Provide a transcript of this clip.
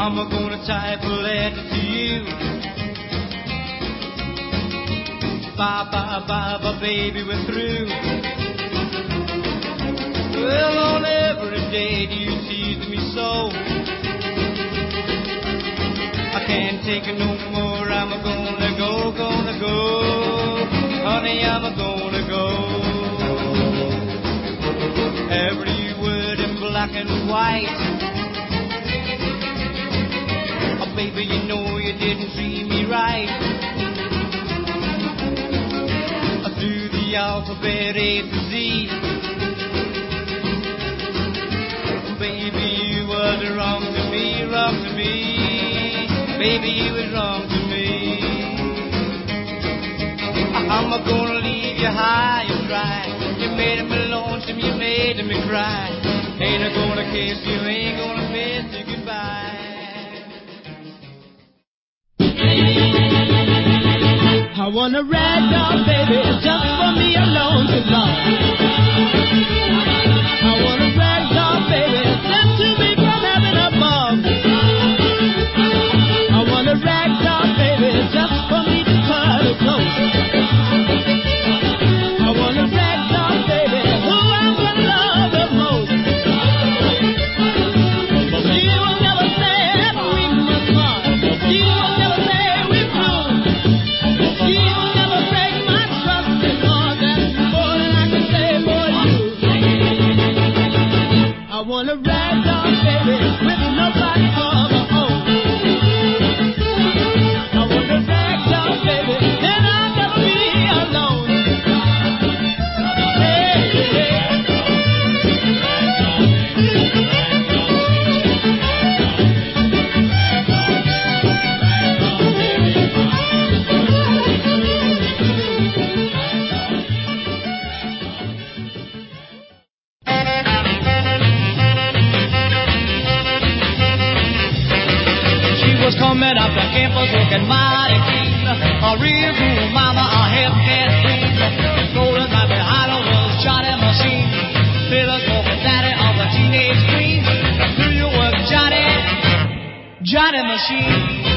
I'm gonna type a letter to you. Bye, bye, bye, bye, baby, we're through. Well, on every day do you tease me so. I can't take it no more, I'm gonna go. Honey, I'm gonna go. Every word in black and white. Oh, baby, you know you didn't treat me right. Through the alphabet A to Z. Baby, you was wrong to me. Baby, you was wrong to me. I'm gonna leave you high and dry. You made me lonesome, you made me cry. Ain't I gonna kiss you, ain't gonna miss you goodbye. I want a ragdoll, baby, just for me alone to love. I want a ragdoll, baby, sent to me from heaven above. I want a ragdoll, baby, just for me to cuddle close. I want a ragdoll, baby, who I'm gonna love the most. She will never say we must part. She will never say we're through. She will never break my trust anymore. That's more than I can say for you. I want a ragdoll, baby, with nobody of my own. I want a ragdoll, baby, then I'll never be alone. Hey, hey. She was coming up the campus looking mighty clean. A real cool mama, a Hellcat queen. Rolling right behind her was Johnny Machine. Little smoking daddy of a teenage queen. Who you was Johnny Machine.